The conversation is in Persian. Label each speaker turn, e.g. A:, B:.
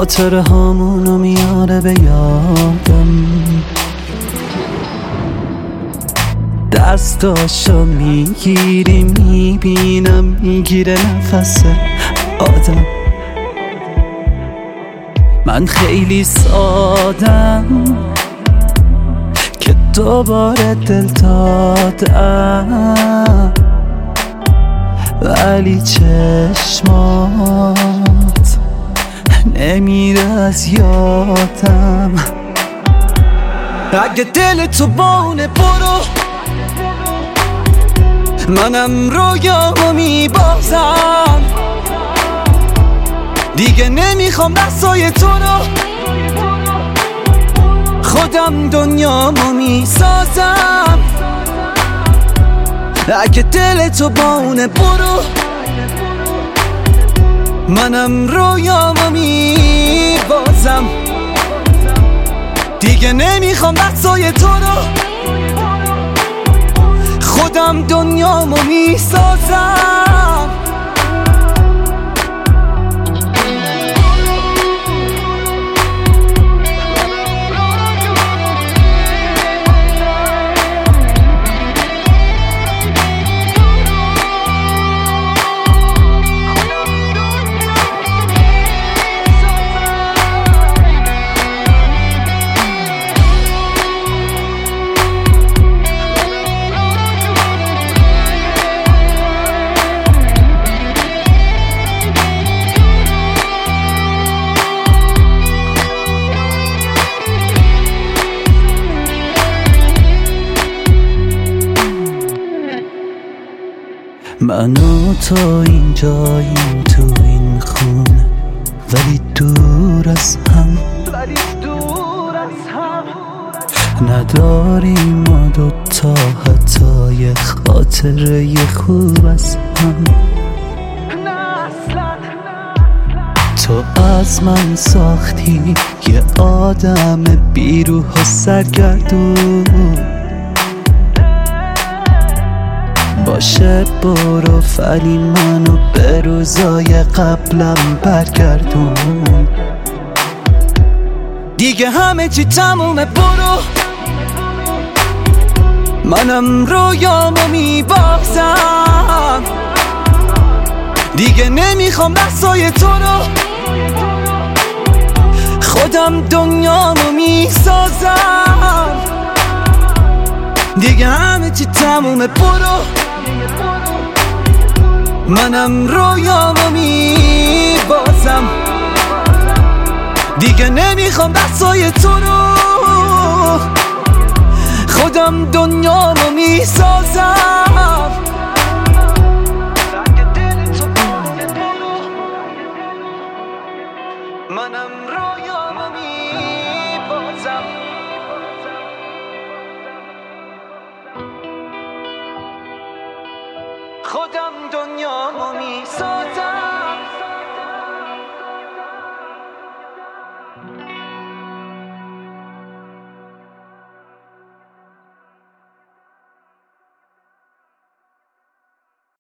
A: خاطر هامونو میاره به یادم، دستاشو میگیری میبینم میگیره نفس آدم. من خیلی سادم که دوباره دل دادم، ولی چشمات نمیره از یادم. اگه دل تو بونه برو، منم رویامو میبازم، دیگه نمیخوام دستای تو رو، خودم دنیامو میسازم. اگه دل تو بونه برو، منم رویامو میبازم، دیگه نمیخوام دستای تو رو، خودم دنیامو میسازم. من و تو اینجاییم تو این خونه، ولی دور از هم، نداریم ما دوتا حتی یه خاطره خوب از هم. تو از من ساختی یه آدم بیروح و سرگردون، باشه برو ولی منو به روزای قبلم برگردون. دیگه همه چی تمومه برو، منم رویامو میبازم، دیگه نمیخوام دستای تو رو، خودم دنیامو میسازم. دیگه همه چی تمومه برو، منم رویامو میبازم، دیگه نمیخوام دستای تو رو، خودم دنیامو میسازم. منم رویامو